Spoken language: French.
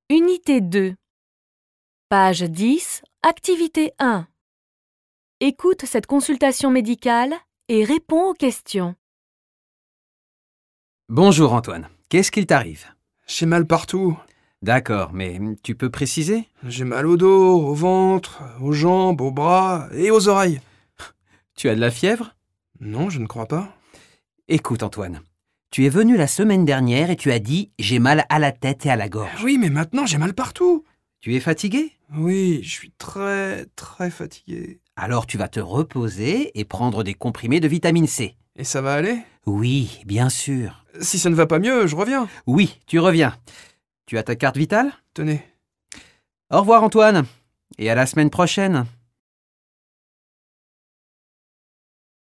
Unité 2. Page 10, activité 1. Écoute cette consultation médicale et réponds aux questions. Bonjour Antoine, qu'est-ce qu'il t'arrive? J'ai mal partout. D'accord, mais tu peux préciser? J'ai mal au dos, au ventre, aux jambes, aux bras et aux oreilles. Tu as de la fièvre? Non, je ne crois pas. Écoute Antoine, tu es venu la semaine dernière et tu as dit « j'ai mal à la tête et à la gorge Oui, mais maintenant j'ai mal partout. Tu es fatigué? Oui, je suis très fatigué. ». Alors tu vas te reposer et prendre des comprimés de vitamine C. Et ça va aller? Oui, bien sûr. Si ça ne va pas mieux, je reviens. Oui, tu reviens. Tu as ta carte vitale? Tenez. Au revoir Antoine, et à la semaine prochaine.